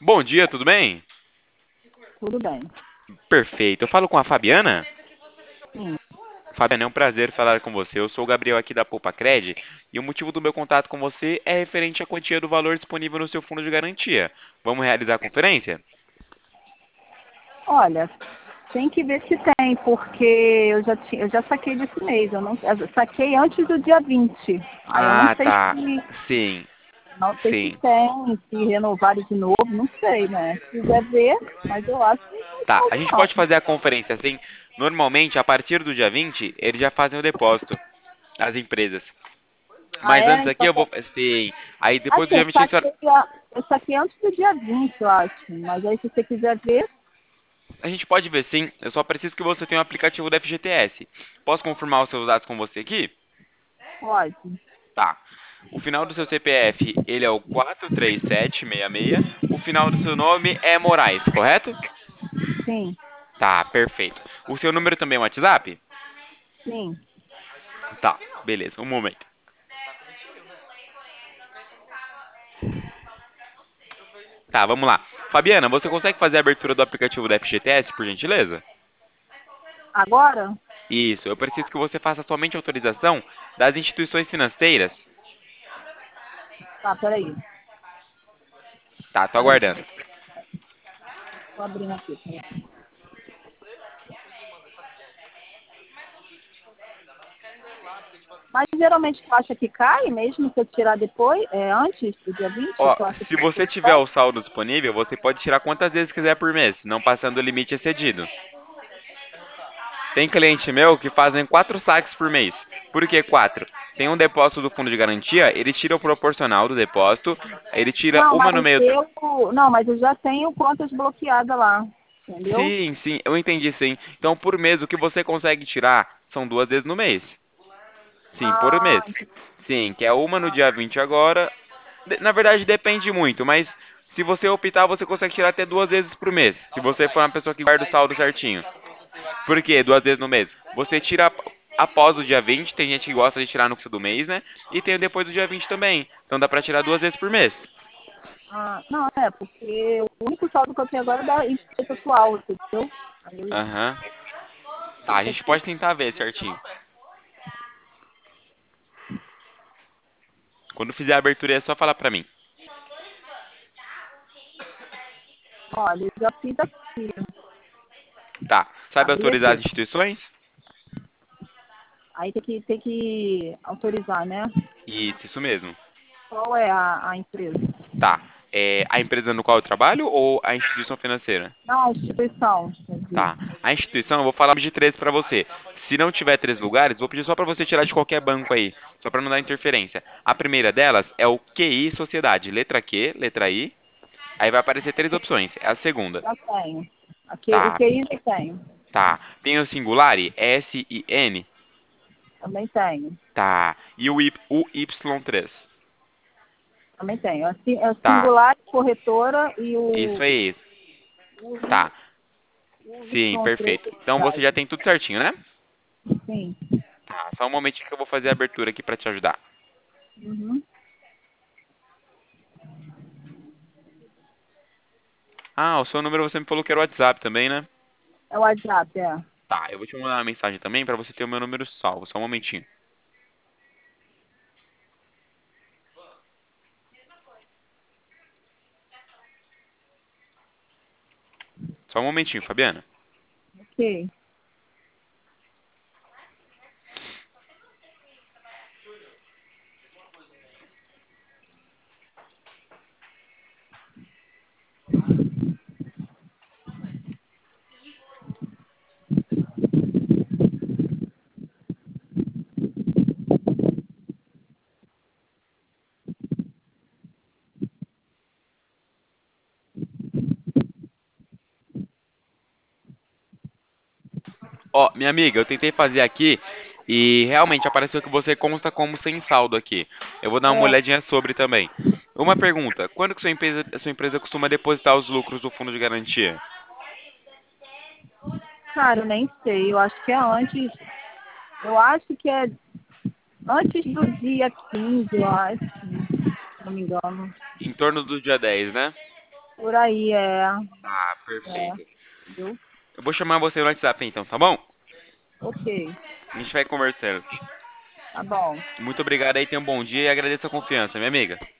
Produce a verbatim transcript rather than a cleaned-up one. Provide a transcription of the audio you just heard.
Bom dia, tudo bem? Tudo bem. Perfeito. Eu falo com a Fabiana? Sim. Fabiana, é um prazer falar com você. Eu sou o Gabriel aqui da Poupa Cred e o motivo do meu contato com você é referente à quantia do valor disponível no seu fundo de garantia. Vamos realizar a conferência? Olha, tem que ver se tem, porque eu já, tinha, eu já saquei desse mês. Eu não, eu saquei antes do dia vinte. Aí eu não Ah, sei tá. se Sim, não sei se sim. tem, se renovarem de novo, não sei, né? Se quiser ver, mas eu acho que não Tá, a novo gente pode não. fazer a conferência assim. Normalmente, a partir do dia vinte, eles já fazem o depósito, as empresas. Ah, Mas antes é? aqui Então, eu vou. Sim. Aí depois do assim, dia eu vinte, a senhora. saquei, a- eu saquei antes do dia vinte, eu acho. Mas aí se você quiser ver, A gente pode ver sim, eu só preciso que você tenha o aplicativo do F G T S. Posso confirmar os seus dados com você aqui? pode. Tá. O final do seu C P F, ele é o quatro três sete seis seis. O final do seu nome é Moraes, correto? Sim, Tá, perfeito. O seu número também é um WhatsApp? sim. Tá, beleza, um momento. Tá, vamos lá. Fabiana, você consegue fazer a abertura do aplicativo do F G T S, por gentileza? Agora? Isso, eu preciso que você faça somente autorização das instituições financeiras. Tá, peraí. Tá, tô Peraí. aguardando. Tô abrindo aqui. Peraí. Mas geralmente tu acha que cai mesmo se eu tirar depois, é, antes do dia vinte? Ó, Tu acha se que você depois tiver cai? o saldo disponível, você pode tirar quantas vezes quiser por mês, não passando o limite excedido. Tem cliente meu que fazem quatro saques por mês. Por que quatro? Tem um depósito do fundo de garantia, ele tira o proporcional do depósito, ele tira Não, uma mas no meio. eu, não, mas eu já tenho contas bloqueadas lá, entendeu? Sim, sim, eu entendi sim. Então, por mês, o que você consegue tirar são duas vezes no mês. Sim, por mês. Ah, Sim, que é uma no dia vinte agora. De- Na verdade, depende muito, mas se você optar, você consegue tirar até duas vezes por mês. Se você for uma pessoa que guarda o saldo certinho. Por quê? Duas vezes no mês. Você tira ap- após o dia vinte, tem gente que gosta de tirar no fim do mês, né? E tem depois do dia vinte também. Então dá pra tirar duas vezes por mês. ah, não, é, porque o único saldo que eu tenho agora é da empresa atual, entendeu? Aí eu Aham. Tá, a gente pode tentar ver certinho. Quando fizer a abertura é só falar pra mim. olha, eu já fiz aqui, Tá. Sabe abri autorizar aqui. as instituições? Aí tem que, tem que autorizar, né? Isso, isso mesmo. Qual é a, a empresa? Tá. É a empresa no qual eu trabalho ou a instituição financeira? Não, a instituição, quer dizer. Tá. A instituição, eu vou falar de três pra você. Se não tiver três lugares, vou pedir só pra você tirar de qualquer banco aí, só pra não dar interferência. A primeira delas é o Q I Sociedade, letra Q, letra I. Aí vai aparecer três opções. É a segunda. Já tenho. Aqui, o Tá, Q I já tenho. tá. Tem o Singulari, S I N. Também tenho. Tá. E o Y, o Y três. Também tenho. É si- é Tá. singular, corretora e Isso o, aí. o, Tá. o Sim, Y três perfeito. Então você já sociedade. tem tudo certinho, né? Sim. Tá. Só um momentinho que eu vou fazer a abertura aqui pra te ajudar. Uhum. Ah, o seu número você me falou que era o WhatsApp também, né? É o WhatsApp, é. Tá, eu vou te mandar uma mensagem também pra você ter o meu número salvo. Só um momentinho. Só um momentinho, Fabiana. Ok. Ó, minha amiga, eu tentei fazer aqui e realmente apareceu que você consta como sem saldo aqui. Eu vou dar uma É, olhadinha sobre também. Uma pergunta: quando que sua empresa, sua empresa costuma depositar os lucros do fundo de garantia? cara, eu nem sei. Eu acho que é antes. Eu acho que é antes do dia quinze, eu acho. Se não me engano. Em torno do dia dez, né? Por aí, é. Ah, É, perfeito. viu? Eu vou chamar você no WhatsApp então, tá bom? Ok, A gente vai conversando. tá bom. Muito obrigado aí, tenha um bom dia e agradeço a confiança, minha amiga.